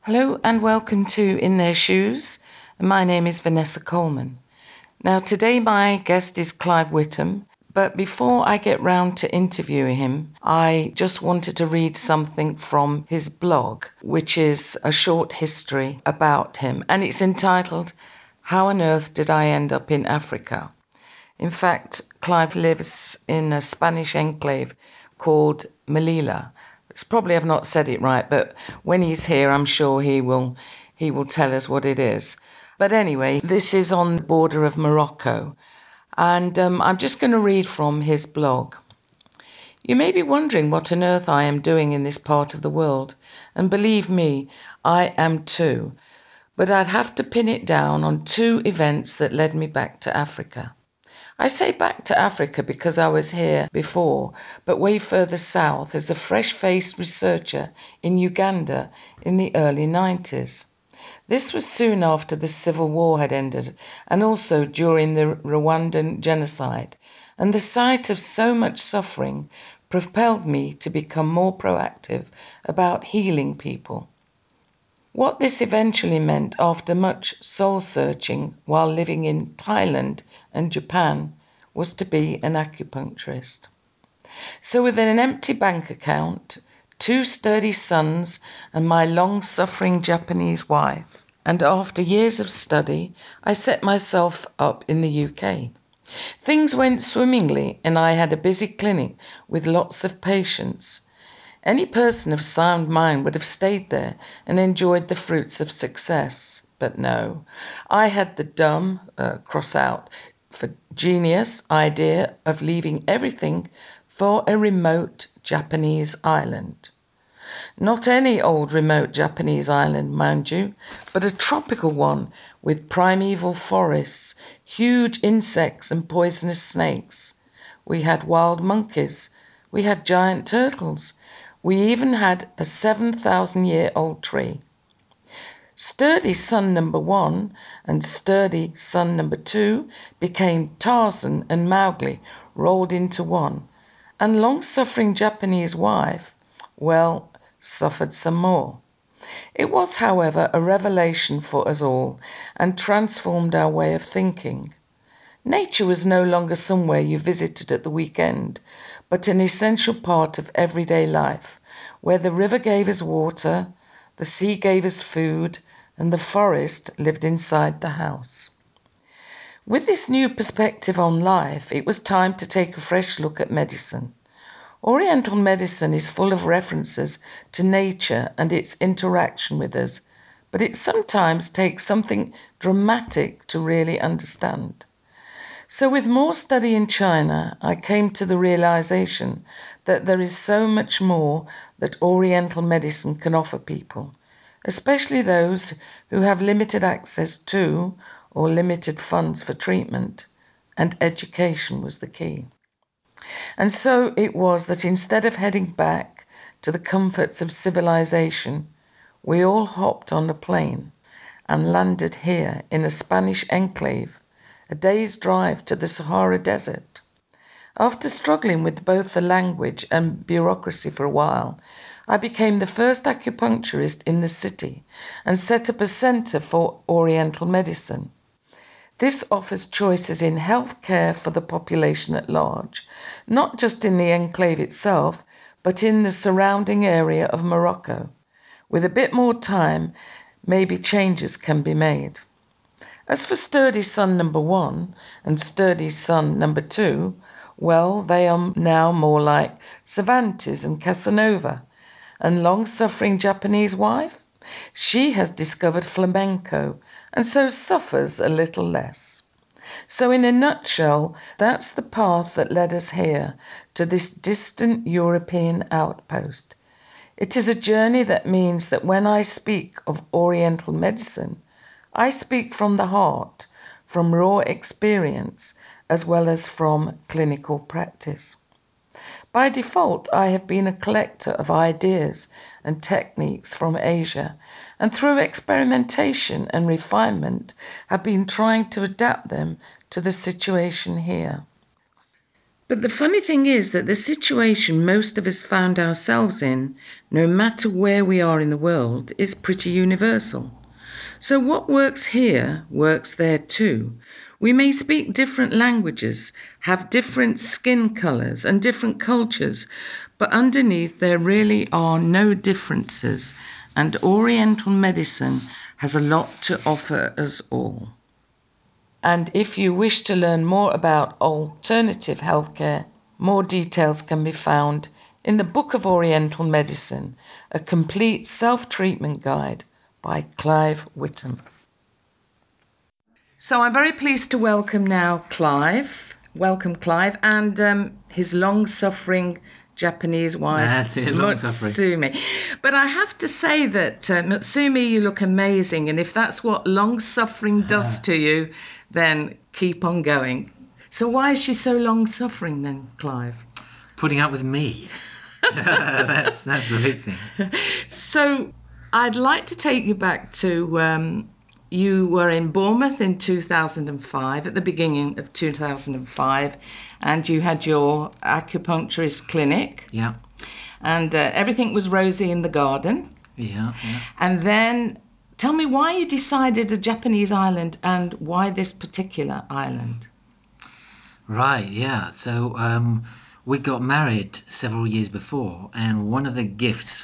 Hello and welcome to In Their Shoes. My name is Vanessa Coleman. Now, today my guest is Clive Whitham, but before I get round to interviewing him, I just wanted to read something from his blog, which is a short history about him, and it's entitled, How on Earth Did I End Up in Africa? In fact, Clive lives in a Spanish enclave called Melilla. It's probably I've not said it right, but when he's here, I'm sure he will tell us what it is. But anyway, this is on the border of Morocco, and I'm just going to read from his blog. You may be wondering what on earth I am doing in this part of the world, and believe me, I am too. But I'd have to pin it down on two events that led me back to Africa. I say back to Africa because I was here before, but way further south as a fresh-faced researcher in Uganda in the early 90s. This was soon after the civil war had ended and also during the Rwandan genocide, and the sight of so much suffering propelled me to become more proactive about healing people. What this eventually meant after much soul searching while living in Thailand and Japan was to be an acupuncturist. So, with an empty bank account, two sturdy sons, and my long suffering Japanese wife, and after years of study, I set myself up in the UK. Things went swimmingly, and I had a busy clinic with lots of patients. Any person of sound mind would have stayed there and enjoyed the fruits of success. But no, I had the dumb, cross out, for genius idea of leaving everything for a remote Japanese island. Not any old remote Japanese island, mind you, but a tropical one with primeval forests, huge insects and poisonous snakes. We had wild monkeys. We had giant turtles. We even had a 7,000-year-old tree. Sturdy son number one and sturdy son number two became Tarzan and Mowgli rolled into one, and long-suffering Japanese wife, well, suffered some more. It was, however, a revelation for us all and transformed our way of thinking. Nature was no longer somewhere you visited at the weekend, but an essential part of everyday life, where the river gave us water, the sea gave us food, and the forest lived inside the house. With this new perspective on life, it was time to take a fresh look at medicine. Oriental medicine is full of references to nature and its interaction with us, but it sometimes takes something dramatic to really understand. So, with more study in China, I came to the realization that there is so much more that Oriental medicine can offer people, especially those who have limited access to or limited funds for treatment, and education was the key. And so it was that instead of heading back to the comforts of civilization, we all hopped on a plane and landed here in a Spanish enclave, a day's drive to the Sahara Desert. After struggling with both the language and bureaucracy for a while, I became the first acupuncturist in the city and set up a center for Oriental medicine. This offers choices in healthcare for the population at large, not just in the enclave itself, but in the surrounding area of Morocco. With a bit more time, maybe changes can be made. As for sturdy son number one and sturdy son number two, well, they are now more like Cervantes and Casanova. And long-suffering Japanese wife? She has discovered flamenco and so suffers a little less. So in a nutshell, that's the path that led us here to this distant European outpost. It is a journey that means that when I speak of Oriental medicine, I speak from the heart, from raw experience, as well as from clinical practice. By default, I have been a collector of ideas and techniques from Asia, and through experimentation and refinement, have been trying to adapt them to the situation here. But the funny thing is that the situation most of us found ourselves in, no matter where we are in the world, is pretty universal. So what works here works there too. We may speak different languages, have different skin colours and different cultures, but underneath there really are no differences, and Oriental medicine has a lot to offer us all. And if you wish to learn more about alternative healthcare, more details can be found in the Book of Oriental Medicine, a complete self-treatment guide by Clive Whittam. So I'm very pleased to welcome now Clive. Welcome, Clive, and his long-suffering Japanese wife, That's it, long-suffering. Mutsumi. But I have to say that, Mutsumi, you look amazing. And if that's what long-suffering does to you, then keep on going. So why is she so long-suffering then, Clive? Putting up with me. That's the big thing. So I'd like to take you back to you were in Bournemouth in 2005, at the beginning of 2005, and you had your acupuncturist clinic, Yeah, and everything was rosy in the garden. yeah. And then tell me why you decided a Japanese island and why this particular island. Right, yeah. So we got married several years before, and one of the gifts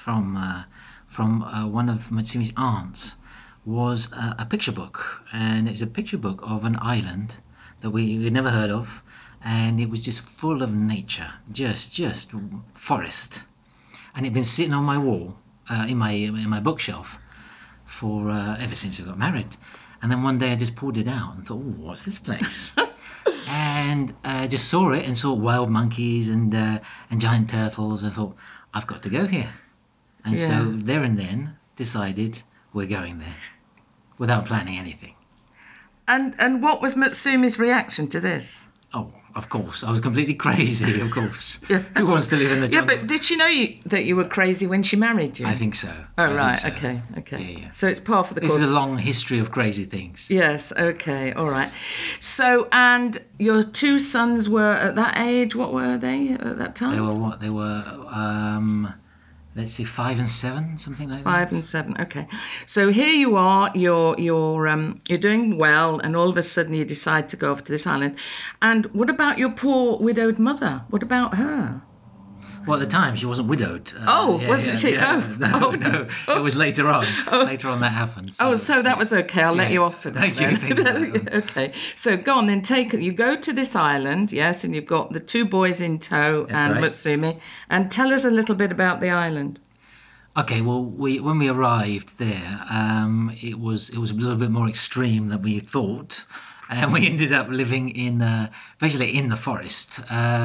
from one of Matsumi's aunts was a picture book, and it's a picture book of an island that we had never heard of, and it was just full of nature, just forest, and it'd been sitting on my wall in my bookshelf for ever since I got married. And then one day I just pulled it out and thought, "Oh, what's this place?" And just saw it and saw wild monkeys and giant turtles. And thought, "I've got to go here." And Yeah. so there and then decided we're going there without planning anything. And what was Mutsumi's reaction to this? Oh, of course, I was completely crazy. Of course, Yeah. who wants to live in the Yeah, jungle? but did she know that you were crazy when she married I you? think so. Oh, I think right. so. Okay. Okay. Yeah, yeah. So it's par for the This is a course. long history of crazy things. Yes. Okay. All right. So, and your two sons were at that age. What were they at that They time? were what? They were, let's see, 5 and 7, something like 5 and 7. Okay. So here you are. You're doing well, and all of a sudden you decide to go off to this island. And what about your poor widowed mother? What about her? Well, at the time she wasn't widowed. Oh, Yeah, wasn't yeah, she? yeah. Oh, No, oh, no. It oh, was later on. oh. Later on that happened. Oh, So so that yeah, was okay. I'll let yeah. you off for that Thank you, then. thank you for that one. Okay. So go on then. You go to this island, yes, and you've got the two boys in tow That's and right. Mutsumi, and tell us a little bit about the island. Okay, well, we when we arrived there, it was a little bit more extreme than we thought, and we ended up living in basically in the forest.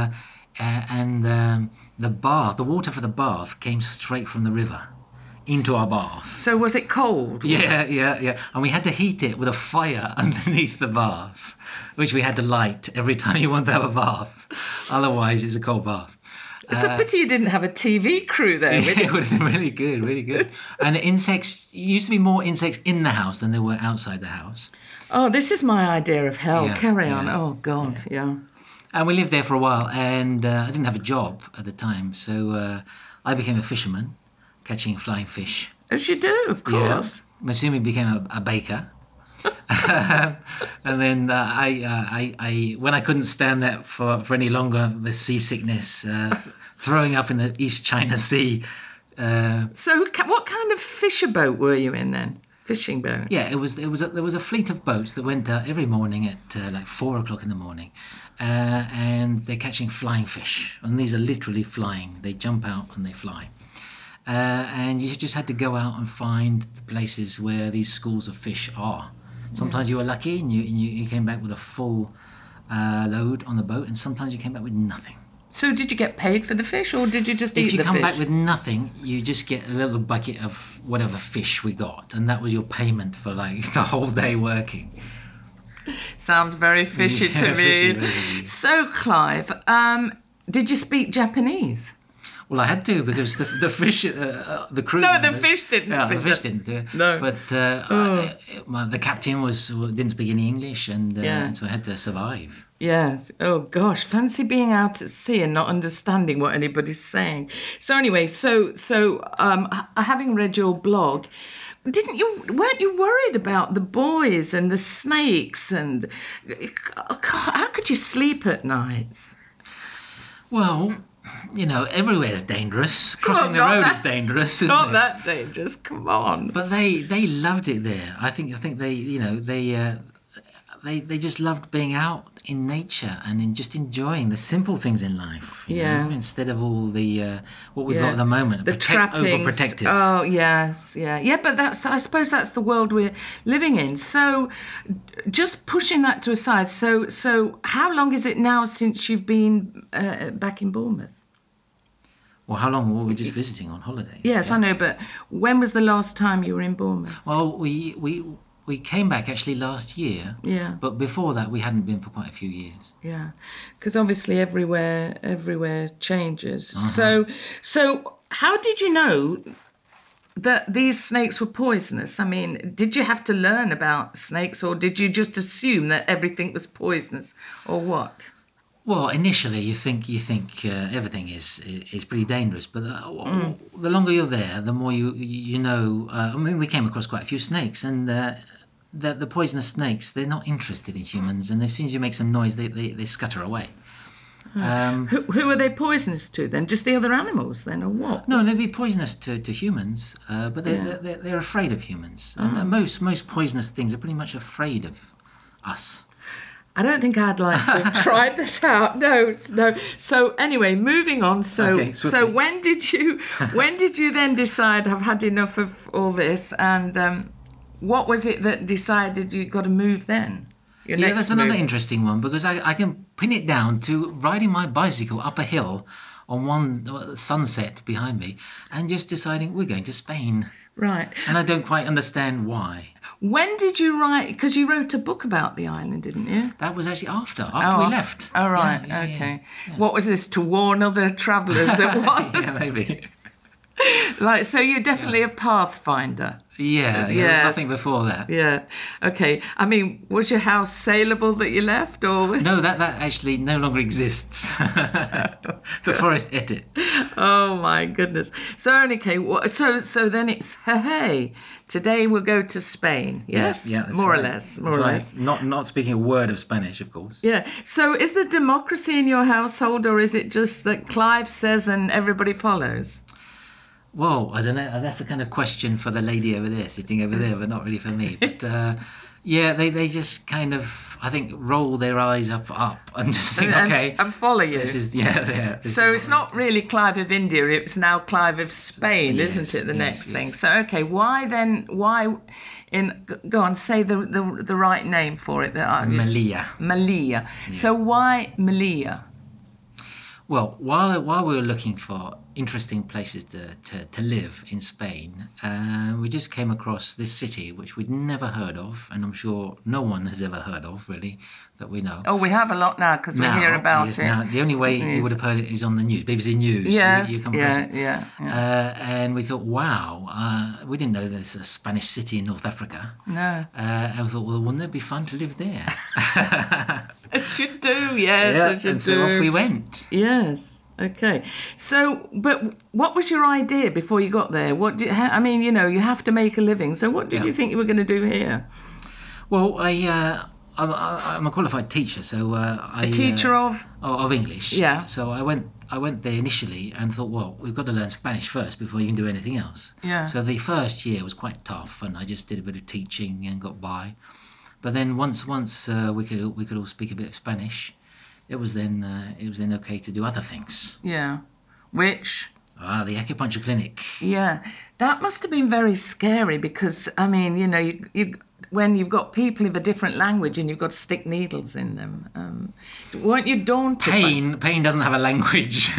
And the water for the bath came straight from the river into our bath. So was it cold water? Yeah. And we had to heat it with a fire underneath the bath, which we had to light every time you want to have a bath. Otherwise, it's a cold bath. It's a pity you didn't have a TV crew there with Yeah, you. it would have been really good, really good. And the insects, used to be more insects in the house than there were outside the house. Oh, this is my idea of hell. Yeah, Carry on. yeah, Oh God, yeah. yeah. And we lived there for a while, and I didn't have a job at the time, so I became a fisherman, catching flying fish. As you do, of Yeah. course. Masumi became a baker. And then when I couldn't stand that for any longer, the seasickness, throwing up in the East China Sea. So, what kind of fisher boat were you in then? Fishing boat. Yeah, there was a fleet of boats that went out every morning at like 4 o'clock in the morning, and they're catching flying fish, and these are literally flying. They jump out and they fly, and you just had to go out and find the places where these schools of fish are. Yeah. Sometimes you were lucky and you came back with a full load on the boat, and sometimes you came back with nothing. So, did you get paid for the fish, or did you just If eat you the come back fish? with nothing, you just get a little bucket of whatever fish we got, and that was your payment for like the whole day working. Sounds very fishy to Yeah, fishy, me. very fishy. So, Clive, did you speak Japanese? Well, I had to because the fish, the crew No, the members, fish didn't yeah, the speak fish that. didn't do it. No. But Oh, the captain didn't speak any English, yeah. and so I had to survive. Yes. Oh gosh, fancy being out at sea and not understanding what anybody's saying. So anyway, having read your blog, weren't you worried about the boys and the snakes and how could you sleep at nights? Well, everywhere's dangerous. Well, Crossing the road is dangerous, isn't not it? that dangerous. Come on. But they loved it there. I think they they just loved being out in nature and in just enjoying the simple things in life, Yeah. instead of all the what we've got at Yeah, the moment, the trappings. overprotective. Oh, yes, yeah, yeah. But I suppose that's the world we're living in. So, just pushing that to a side. So, how long is it now since you've been back in Bournemouth? Well, how long were we just visiting on holiday? Yes, I Yeah. know, but when was the last time you were in Bournemouth? Well, we came back actually last year, Yeah, but before that we hadn't been for quite a few years. yeah, because obviously everywhere changes. So, how did you know that these snakes were poisonous? I mean, did you have to learn about snakes or did you just assume that everything was poisonous or what? Well, initially you think everything is pretty dangerous, but the longer you're there, the more you know. I mean, we came across quite a few snakes, and the poisonous snakes, they're not interested in humans, and as soon as you make some noise, they scatter away. Who are they poisonous to then? Just the other animals then or what? No, they'd be poisonous to humans, but Yeah. they're afraid of humans, and most poisonous things are pretty much afraid of us. I don't think I'd like to have tried that out. No, no. So anyway, moving on. Okay, So swiftly. when did you then decide I've had enough of all this and what was it that decided you got to move then? Your Yeah, that's next another move. interesting one because I can pin it down to riding my bicycle up a hill on one sunset behind me and just deciding we're going to Spain. Right. And I don't quite understand why. When did you write? Because you wrote a book about the island, didn't you? That was actually after Oh, we left. all right. Yeah, yeah, yeah. Okay. What was this to warn other travellers that what? Yeah, maybe. Like, so you're Yeah. definitely a pathfinder. Yeah, yeah, there was Yes. nothing before that. Yeah. Okay. I mean, was your house saleable that you left, or? No, that actually no longer exists. The forest ate it. Oh my goodness. So okay. So then it's hey. Today we'll go to Spain. Yeah, Yes, that's more or right. less. More That's or right. less. Not speaking a word of Spanish, of course. Yeah. So is there democracy in your household, or is it just that Clive says and everybody follows? Well, I don't know. That's the kind of question for the lady over there, sitting over there, but not really for me. But yeah, they just kind of, I think, roll their eyes up, and just think, and, okay, and follow this you. is yeah, this is So what it's we're up not to. really Clive of India, it's now Clive of Spain, isn't Yes, it? The yes, next thing. yes. So okay, why then? Why in? Go on, say the right name for it. Melilla. Melilla. Yeah. So why Melilla? Well, while we were looking for interesting places to live in Spain, we just came across this city which we'd never heard of, and I'm sure no one has ever heard of, really, that we know. Oh, we have a lot now because we hear Now, about yes, it. now the only way you would News. have heard it is on the news, BBC News. You Yes. come across Yeah. it, Yeah. Yeah. and we thought, wow, we didn't know there's a Spanish city in North Africa, No. and we thought, well, wouldn't it be fun to live there? It should do. Yes, Yeah, it and should so off we do. went. Yes. Okay. So, but what was your idea before you got there? I mean, you have to make a living. So, what did Yeah. you think you were going to do here? Well, I'm a qualified teacher, so A teacher of? of English. Yeah. So I went there initially and thought, well, we've got to learn Spanish first before you can do anything else. Yeah. So the first year was quite tough, and I just did a bit of teaching and got by. But then once we could all speak a bit of Spanish, it was then okay to do other things. Yeah. Which? The acupuncture clinic. Yeah. That must have been very scary because, I mean, when you've got people of a different language and you've got to stick needles in them, weren't you daunted by? Pain doesn't have a language.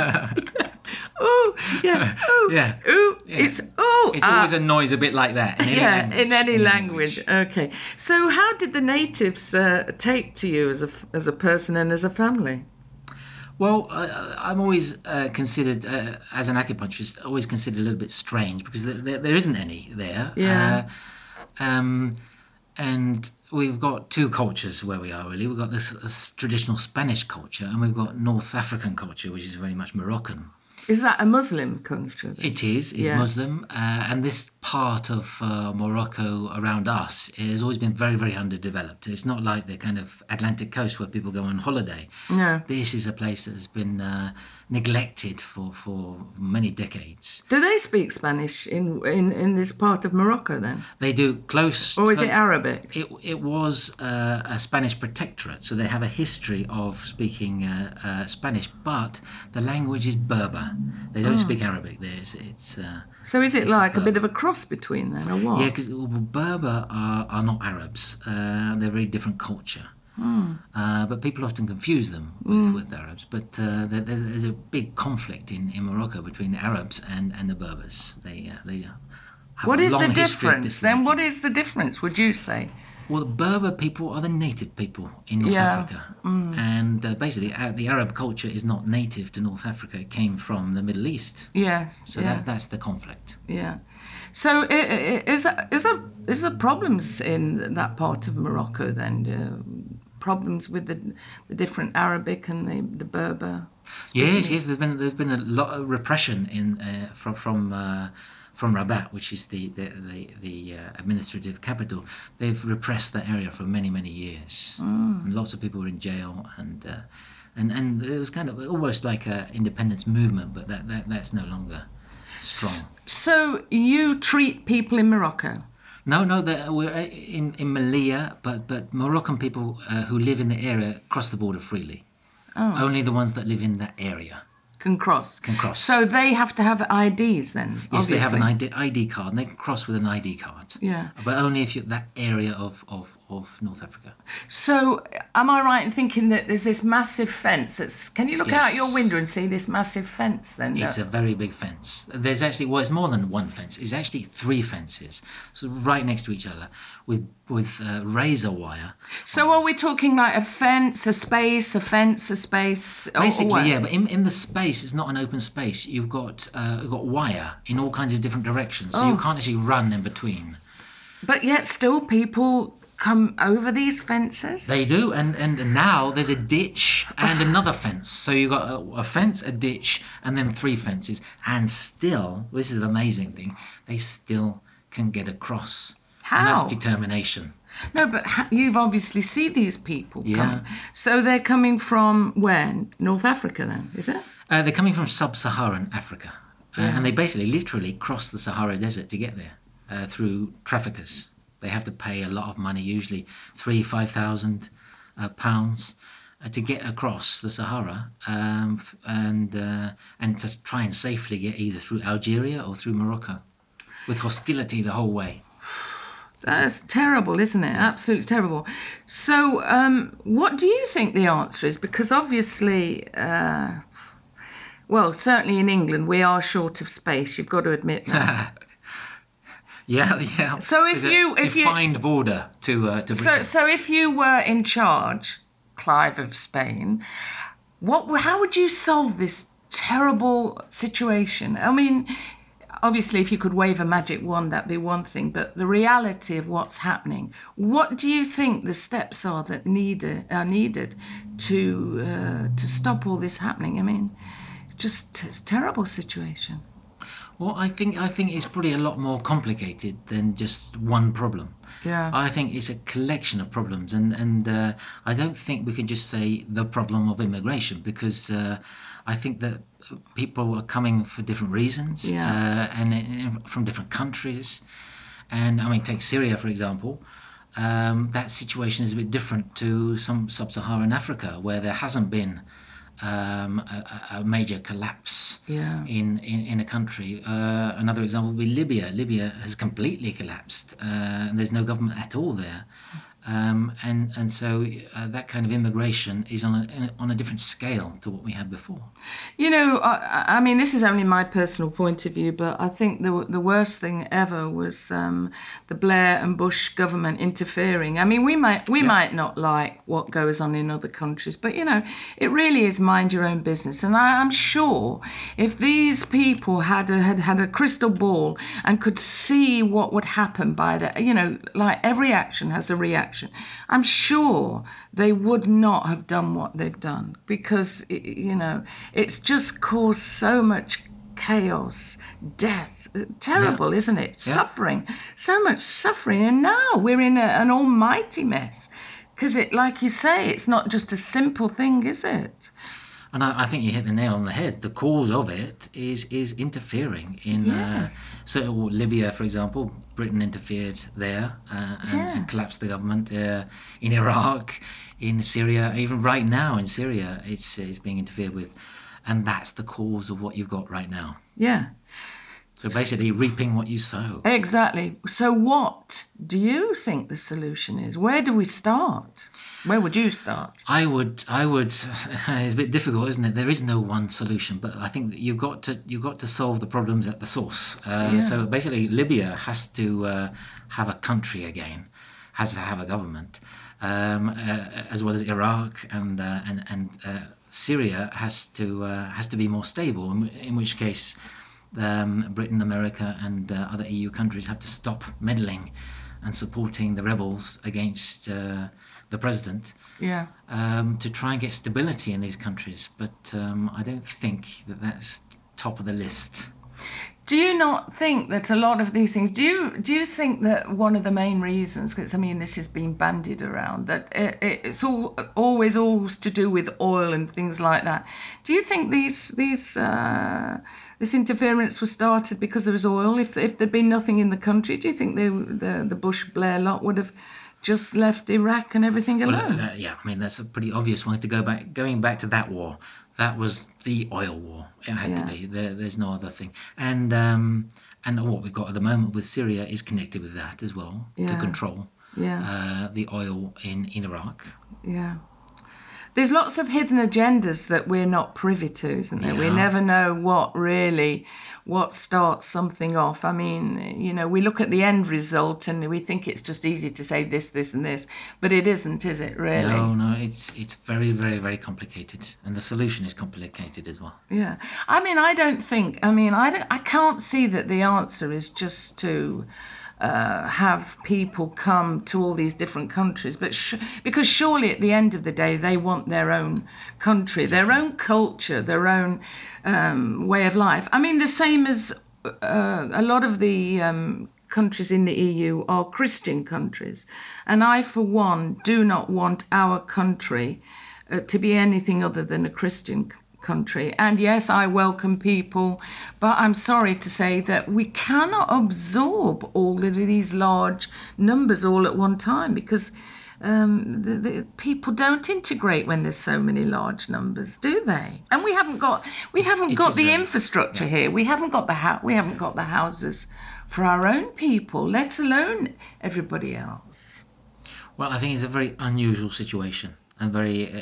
Oh, yeah. Oh, Yeah, oh, yeah. it's oh, It's always a noise a bit like that in any yeah, in language. any Any language. language. Okay. So, how did the natives take to you as a person and as a family? Well, I'm always considered, as an acupuncturist, always considered a little bit strange because there isn't any there. Yeah. Um, and we've got two cultures where we are really. We've got this traditional Spanish culture, and we've got North African culture, which is very much Moroccan. Is that a Muslim country then? It is Yeah. Muslim, and this part of Morocco around us has always been very, very underdeveloped. It's not like the kind of Atlantic coast where people go on holiday. No. This is a place that has been neglected for many decades. Do they speak Spanish in this part of Morocco then? They do close. Or is it Arabic? It was a Spanish protectorate, so they have a history of speaking Spanish, but the language is Berber. They don't speak Arabic. So is it It's like a bit of Berber. a cross between then, or Yeah, what? because Berber are not Arabs. They're a very different culture. But people often confuse them with Arabs. But there's a big conflict in Morocco between the Arabs and the Berbers. They have a What is the long history of difference then? What disliking. is the difference, would you say? Well, the Berber people are the native people in North Yeah. Africa. And basically, the Arab culture is not native to North Africa. It came from the Middle East. Yes. So Yeah. that's the conflict. Yeah. So is there problems in that part of Morocco then? Problems with the different Arabic and the Berber Yes, speaking? yes. There's been a lot of repression from Rabat, which is the administrative capital. They've repressed that area for many years. And lots of people were in jail, and it was kind of almost like a independence movement, but that's no longer strong. So you treat people in Morocco? No, no, we're in Melilla, but Moroccan people who live in the area cross the border freely. Only the ones that live in that area Can cross. can cross. So they have to have IDs then, Yes, they have an obviously. ID card, and they can cross with an ID card. Yeah. But only if you're that area of North Africa. So am I right in thinking that there's this massive fence that's, can you look out your window Yes. and see this massive fence then? It's a very big fence. There's actually, well, it's more than one fence. It's actually three fences, so right next to each other, with razor wire. So are we talking like a fence, a space, a fence, a space, or Basically, what? yeah. But in the space, it's not an open space. You've got wire in all kinds of different directions, so you Oh, can't actually run in between. but yet still people come over these fences? They do, and now there's a ditch and another fence. So you've got a fence, a ditch, and then three fences. And still, this is the amazing thing, they still can get across. And that's How? determination. No, but you've obviously seen these people Yeah. come. So they're coming from where? North Africa then, is it? They're coming from sub-Saharan Africa. And Yeah. they basically literally cross the Sahara Desert to get there through traffickers. They have to pay a lot of money, usually 5,000 pounds, to get across the Sahara, and to try and safely get either through Algeria or through Morocco, with hostility the whole way. That's terrible, isn't it? Absolutely terrible. So, what do you think the answer is? Because obviously, well, certainly in England, we are short of space. You've got to admit that. Yeah, yeah. So There's a if you defined border to Britain. so if you were in charge, Clive of Spain, how would you solve this terrible situation? I mean, obviously, if you could wave a magic wand, that'd be one thing. But the reality of what's happening, what do you think the steps are that are needed to stop all this happening? I mean, just it's a terrible situation. Well, I think it's probably a lot more complicated than just one problem. Yeah. I think it's a collection of problems, and I don't think we can just say the problem of immigration because I think that people are coming for different reasons Yeah. and from different countries. And I mean, take Syria for example. That situation is a bit different to some sub-Saharan Africa, where there hasn't been a major collapse Yeah. in a country. Another example would be Libya. Libya has completely collapsed, and there's no government at all there. And so that kind of immigration is on a different scale to what we had before. You know, I mean, this is only my personal point of view, but I think the worst thing ever was the Blair and Bush government interfering. I mean, we Yeah, might not like what goes on in other countries, but you know, it really is mind your own business. And I'm sure if these people had a crystal ball and could see what would happen by the, you know, like every action has a reaction, I'm sure they would not have done what they've done because you know it's just caused so much chaos, death, yeah, terrible, isn't it? yeah. Suffering, so much suffering, and now we're in an almighty mess because it, like you say, it's not just a simple thing, is it? And I think you hit the nail on the head. The cause of it is interfering in Yes, so Libya, for example. Britain interfered there yeah, and collapsed the government. In Iraq, in Syria, even right now in Syria, it's being interfered with, and that's the cause of what you've got right now. yeah. So basically, reaping what you sow. Exactly. So, what do you think the solution is? Where do we start? Where would you start? I would. It's a bit difficult, isn't it? There is no one solution, but I think that you've got to solve the problems at the source. Yeah, So basically, Libya has to have a country again, has to have a government, as well as Iraq and Syria has to be more stable. In which case, Britain, America, and other EU countries have to stop meddling and supporting the rebels against the president yeah. to try and get stability in these countries. But I don't think that that's top of the list. Do you not think that a lot of these things? Do you think that one of the main reasons? Because I mean, this has been bandied around that it's always to do with oil and things like that. Do you think this interference was started because there was oil? If there'd been nothing in the country, do you think the Bush Blair lot would have just left Iraq and everything Well, alone? yeah, I mean that's a pretty obvious one to going back to that war. That was the oil war. It had to Yeah, be. There's no other thing. And what we've got at the moment with Syria is connected with that as well to yeah, control yeah, the oil in Iraq. yeah. There's lots of hidden agendas that we're not privy to, isn't there? We Yeah. never know what starts something off. I mean, you know, we look at the end result and we think it's just easy to say this, this, and this, but it isn't, is it No, really? no, it's very, very, very complicated, and the solution is complicated as well. Yeah. I mean, I can't see that the answer is just to have people come to all these different countries, but because surely at the end of the day, they want their own country, their Exactly. own culture, their own way of life. I mean, the same as a lot of the countries in the EU are Christian countries. And I, for one, do not want our country to be anything other than a Christian country. And yes, I welcome people, but I'm sorry to say that we cannot absorb all of these large numbers all at one time because the people don't integrate when there's so many large numbers, do they? And we haven't It got is the a infrastructure yeah. here. We haven't got the houses for our own people, let alone everybody else. Well, I think it's a very unusual situation and very.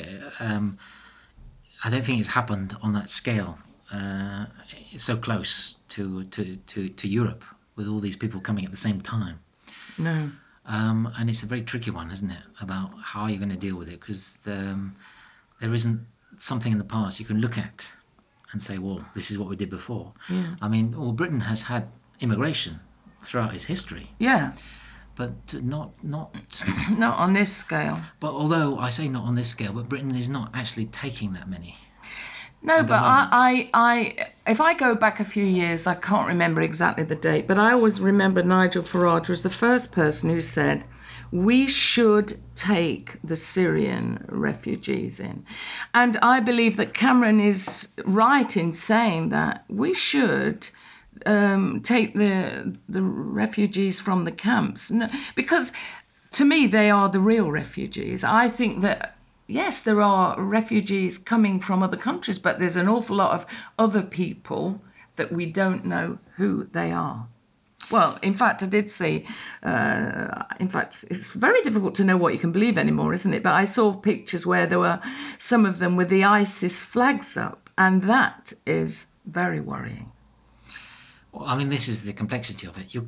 I don't think it's happened on that scale, uh, so close to Europe with all these people coming at the same time. No. And it's a very tricky one, isn't it? About how you're going to deal with it because there isn't something in the past you can look at and say, well, this is what we did before. Yeah. I mean, well, Britain has had immigration throughout its history, Yeah. but not. Not on this scale. But although I say not on this scale, but Britain is not actually taking that many No, at the but moment. if I go back a few years, I can't remember exactly the date, but I always remember Nigel Farage was the first person who said, we should take the Syrian refugees in. And I believe that Cameron is right in saying that we should take the refugees from the camps. No, because to me, they are the real refugees. I think that, yes, there are refugees coming from other countries, but there's an awful lot of other people that we don't know who they are. Well, in fact, I did see, in fact, it's very difficult to know what you can believe anymore, isn't it? But I saw pictures where there were some of them with the ISIS flags up, and that is very worrying. Well, I mean, this is the complexity of it.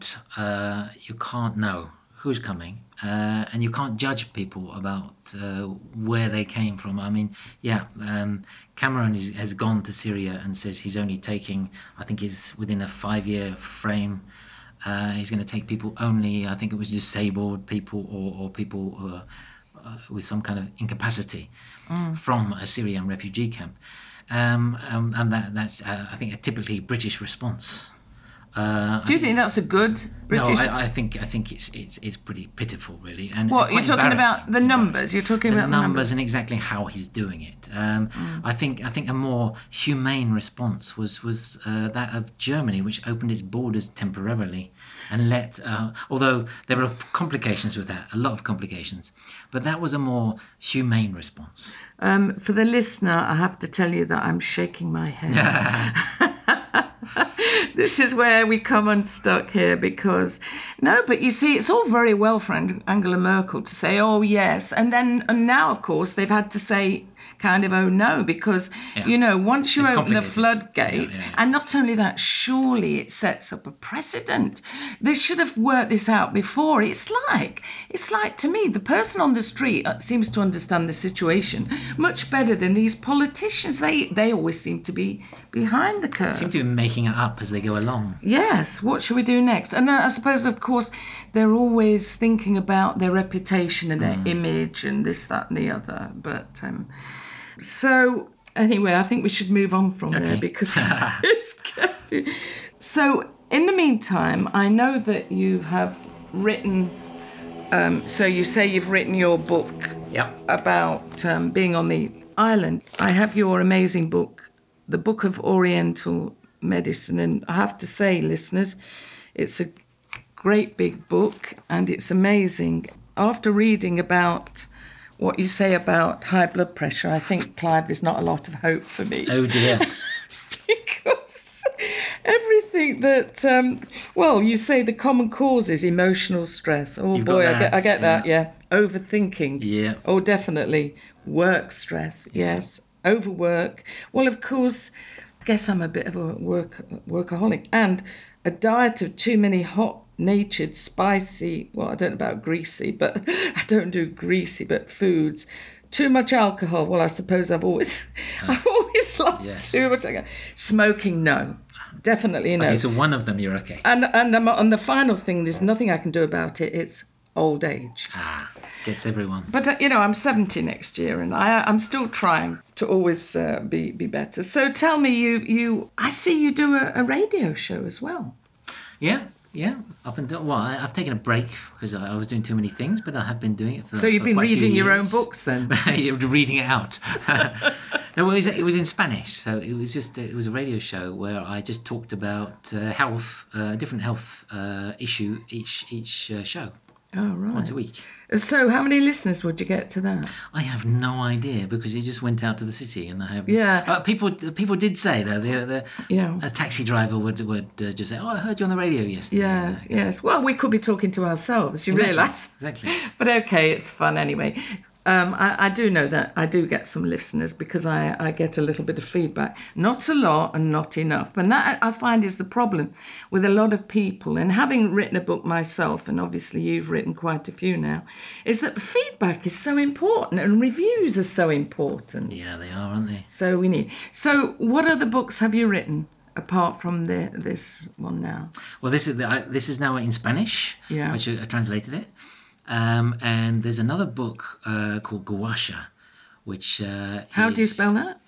You can't know who's coming, and you can't judge people about where they came from. I mean, yeah, Cameron has gone to Syria and says he's only taking, I think he's within a 5 year frame. He's going to take people only, I think it was disabled people or people who are, with some kind of incapacity from a Syrian refugee camp. And that's, I think, a typically British response. Do you think that's a good No, British? I think it's pretty pitiful, really, and What you're quite talking embarrassing. about the numbers? You're talking The about the numbers numbers. and exactly how he's doing it. I think a more humane response was that of Germany, which opened its borders temporarily and let. Although there were complications with that, a lot of complications, but that was a more humane response. For the listener, I have to tell you that I'm shaking my head. This is where we come unstuck here because, no, but you see, it's all very well for Angela Merkel to say, oh, yes. And now, of course, they've had to say kind of, oh, no, because, Yeah. once you It's open the complicated. floodgates, Yeah. and not only that, surely it sets up a precedent. They should have worked this out before. It's like to me, the person on the street seems to understand the situation much better than these politicians. They always seem to be behind the curve. Seem to be making it up as they go along. Yes, what shall we do next? And I suppose, of course, they're always thinking about their reputation and their image and this, that, and the other. But so anyway, I think we should move on from there Okay. because it's getting... So in the meantime, I know that you have written. So you say you've written your book Yep. about being on the island. I have your amazing book, The Book of Oriental Medicine, and I have to say, listeners, it's a great big book and it's amazing. After reading about what you say about high blood pressure, I think, Clive, there's not a lot of hope for me. Oh dear. Because everything that, well, you say the common cause is emotional stress. Oh You've got boy, that, I get that, yeah. yeah. Overthinking. Yeah. Oh, definitely. Work stress, yes. Overwork. Well, of course, I guess I'm a bit of a workaholic. And a diet of too many hot-natured, spicy, well, I don't know about greasy, but I don't do greasy, but foods. Too much alcohol. Well, I suppose I've always liked Yes. too much. Smoking, no. Definitely no. Okay, so one of them you're okay. And on the final thing, there's nothing I can do about it. It's old age. Gets everyone. But, I'm 70 next year and I'm still trying to always be better. So tell me, I see you do a radio show as well. Yeah. Up until I've taken a break because I was doing too many things, but I have been doing it for, So you've for been quite a few reading years. your own books then? You're reading it out. No, it was in Spanish, so it was a radio show where I just talked about health, different health issue each show Oh, right. once a week. So how many listeners would you get to that? I have no idea because it just went out to the city, and I have. Yeah. People did say that Yeah. a taxi driver would just say, "Oh, I heard you on the radio yesterday." Yes. Well, we could be talking to ourselves, you Exactly, realise. exactly. But okay, it's fun anyway. I do know that I do get some listeners because I get a little bit of feedback. Not a lot and not enough. And that I find is the problem with a lot of people. And having written a book myself, and obviously you've written quite a few now, is that feedback is so important and reviews are so important. Yeah, they are, aren't they? So we need. So what other books have you written apart from this one now? Well, this is now in Spanish, Yeah. which I translated it. And there's another book called Guasha, which How do you spell that?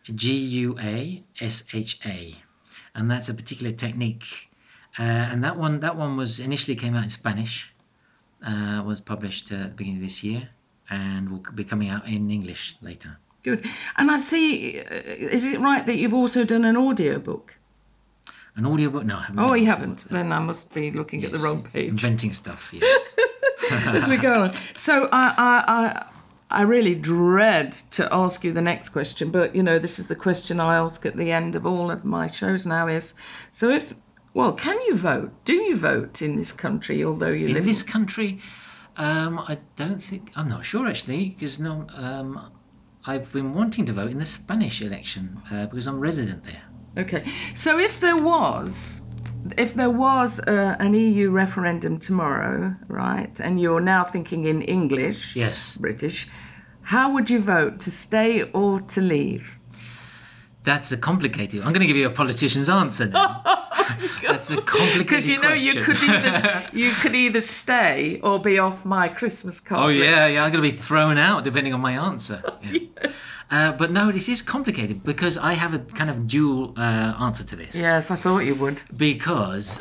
Guasha, and that's a particular technique. And that one was initially came out in Spanish, was published at the beginning of this year, and will be coming out in English later. Good. And I see, is it right that you've also done an audio book? An audiobook? No, I haven't. Oh, you haven't? Then I must be looking at the wrong page. Inventing stuff, yes. As we go on. So I really dread to ask you the next question, but, this is the question I ask at the end of all of my shows now is, so if Well, can you vote? Do you vote in this country, although you In live this country, I don't think, I'm not sure actually, because no, I've been wanting to vote in the Spanish election because I'm resident there. Okay. So if there was an EU referendum tomorrow, right, and you're now thinking in English, Yes. British, how would you vote, to stay or to leave? That's a complicated. I'm going to give you a politician's answer now. That's a complicated Because you know you question. could either stay or be off my Christmas card Oh list. yeah, I'm going to be thrown out depending on my answer. Yeah. Yes. But no, this is complicated because I have a kind of dual answer to this. Yes, I thought you would. Because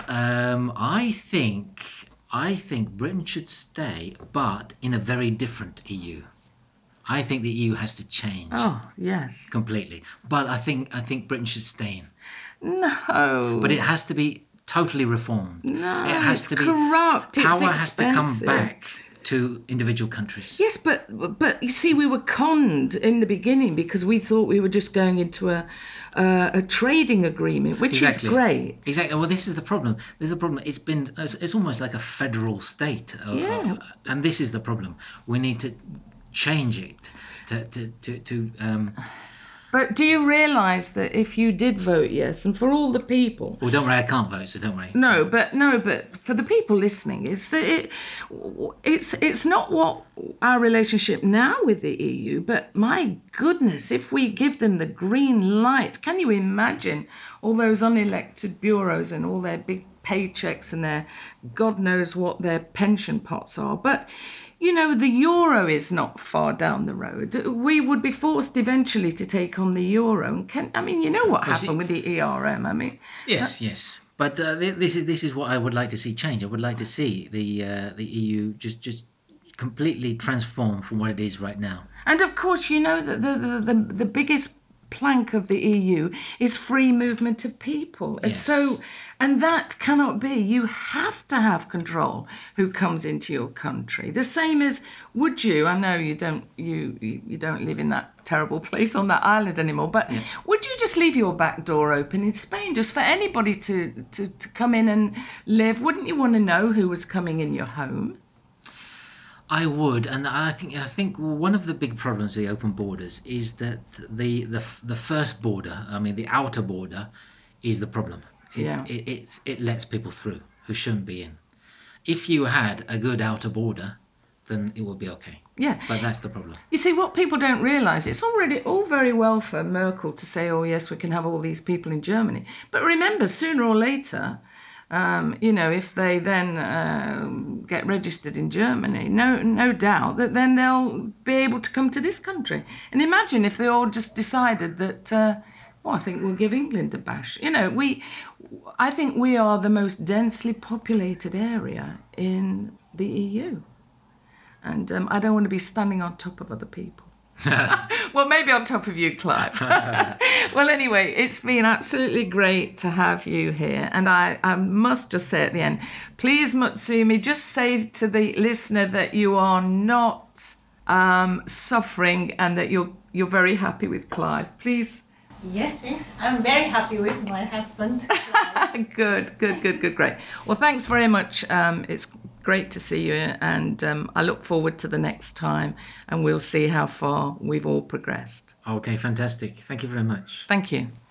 I think Britain should stay, but in a very different EU. I think the EU has to change Oh, yes. completely, but I think Britain should stay in. But No. it has to be totally reformed. It No, has it's to be corrupt. It's power has to come expensive. back to individual countries. Yes, but you see, we were conned in the beginning because we thought we were just going into a trading agreement, which is Exactly. great. Exactly. Well, this is the problem. There's a problem. It's almost like a federal state, Yeah. and this is the problem. We need to change it to But do you realise that if you did vote yes, and for all the people, Well, don't worry, I can't vote, so don't worry. no, but for the people listening, it's that it's not what our relationship now with the EU, but my goodness, if we give them the green light, can you imagine all those unelected bureaus and all their big paychecks and their God knows what their pension pots are? But you know, the euro is not far down the road. We would be forced eventually to take on the euro. You know what Well, happened see, with the ERM? yes. But this is what I would like to see change. I would like to see the EU just completely transform from what it is right now. And of course, you know that the biggest plank of the EU is free movement of people. Yes. And that cannot be. You have to have control who comes into your country. The same as, would you? I know you don't live in that terrible place on that island anymore, but Yeah. would you just leave your back door open in Spain just for anybody to come in and live? Wouldn't you want to know who was coming in your home? I would, and I think one of the big problems with the open borders is that the first border, I mean the outer border, is the problem. It Yeah. it it, it lets people through who shouldn't be in. If you had a good outer border, then it would be okay. Yeah. But that's the problem. You see, what people don't realise, it's already all very well for Merkel to say, oh, yes, we can have all these people in Germany. But remember, sooner or later, if they then get registered in Germany, no doubt that then they'll be able to come to this country. And imagine if they all just decided that, I think we'll give England a bash. I think we are the most densely populated area in the EU. And I don't want to be standing on top of other people. Well, maybe on top of you, Clive. Well, anyway, it's been absolutely great to have you here. And I must just say at the end, please, Mutsumi, just say to the listener that you are not suffering and that you're very happy with Clive. Please. Yes, I'm very happy with my husband. Good, great. Well, thanks very much. It's great to see you, and I look forward to the next time, and we'll see how far we've all progressed. Okay, fantastic. Thank you very much. Thank you.